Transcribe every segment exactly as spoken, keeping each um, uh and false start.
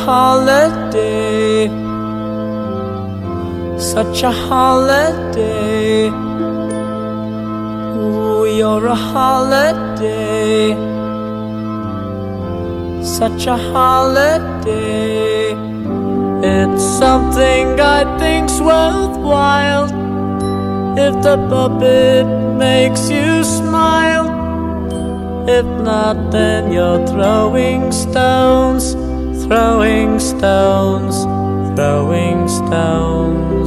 holiday, such a holiday. Ooh, you're a holiday, such a holiday. It's something I think's worthwhile if the puppet makes you smile. If not, then you're throwing stones, throwing stones, throwing stones.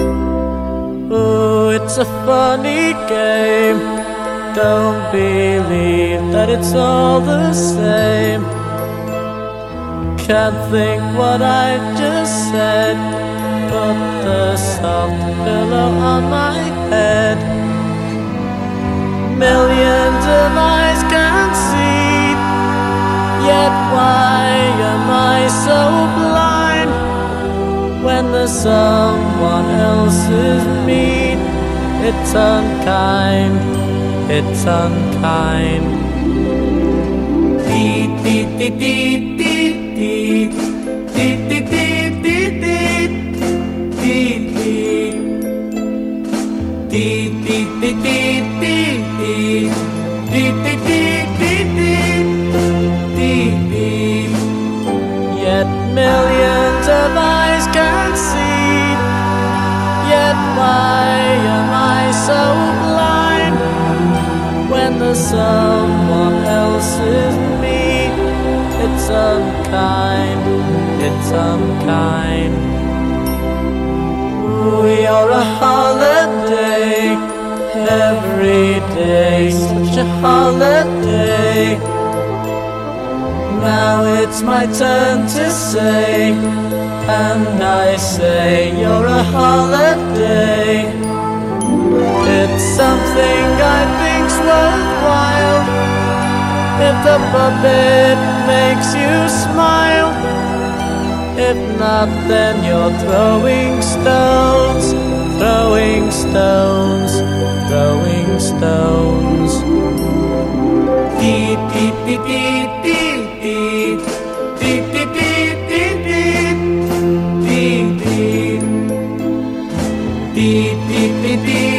Oh, it's a funny game. Don't believe that it's all the same. Can't think what I just said. Put the soft pillow on my head. Millions of eyes can see, yet why am I so blind when there's someone else's mean? It's unkind, it's unkind. Dee dee dee dee dee dee dee dee dee dee dee dee dee dee. Yet millions of eyes can see, yet why am I so blind when there's someone else's me? It's unkind, it's unkind. You're a holiday, every day, such a holiday. Now it's my turn to say, and I say you're a holiday. It's something I think's worthwhile if the puppet makes you smile. If not, then you're throwing stones, throwing stones, throwing stones. Dee dee dee dee dee dee dee dee dee dee dee dee dee dee dee dee.